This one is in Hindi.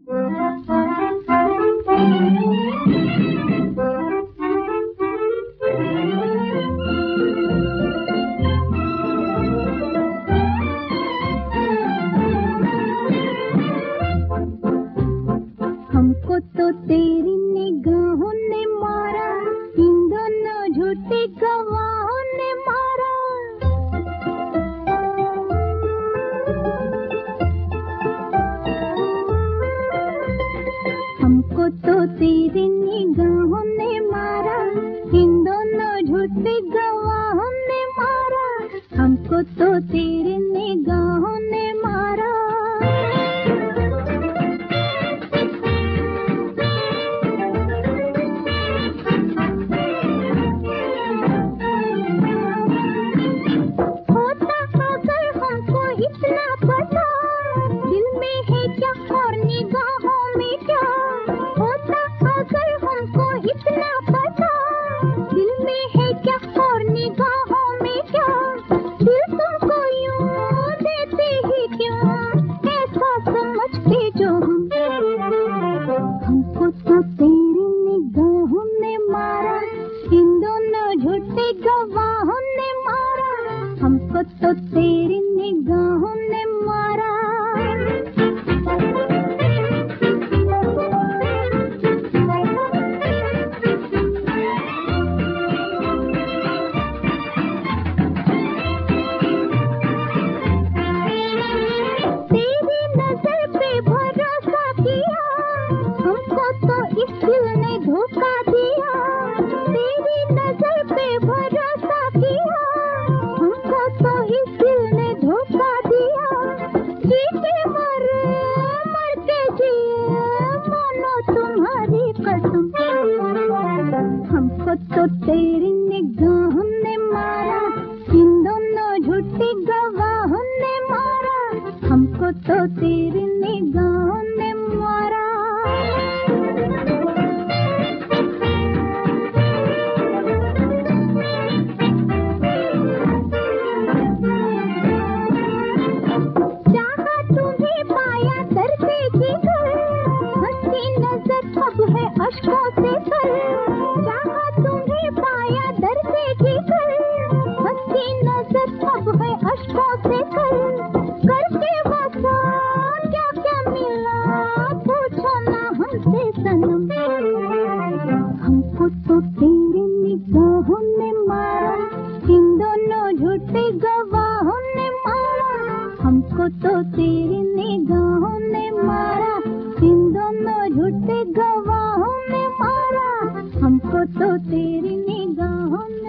हमको तो तेरी निगाहों ने मारा, इन दोनों झूठे गवाहों ने मारा। हमको तो तेरी निगाहों ने मारा, इन दोनों झूठे गवाहों ने मारा। हमको तो तेरी निगाहों ने मारा। इतना पता दिल में है क्या और निगाहों में क्या होता, अगर हमको इतना पता दिल में है क्या और निगाहों में क्या। दिल तुमको यूं देते ही क्यों, ऐसा समझते जो हमको तो तेरी निगाहों ने मारा, इन दोनों झूठे गवाहों ने मारा। हमको तो तेरी निगाहों ने मारा। तेरी नजर पे भरोसा किया, हमको तो इस दिल ने धोखा दिया। तेरी नजर पे भरोसा किया, हमको तो इस दिल ने धोखा दिया। जीते मर मरते जिए मानो तुम्हारी कसम। हमको तो तेरी निगाहों ने मारा, इन दोनों झूठी गवाहों ने मारा। हमको तो तेरी निगाहों ने मारा। अब है अश्कों से कर, चाहा तुम्हें पाया दर्द की कर। हंसी नजर अब है अश्कों से कर, करके वफा क्या क्या मिला पूछो ना हमसे सनम। हमको तो तेरी निगाहों ने मारा, इन दोनों झूठे गवाहों ने मारा। हमको तो तेरी निगाहों ने मारा, इन दोनों झूठे गवाहों ने मारा। हमको तो तेरी निगाहों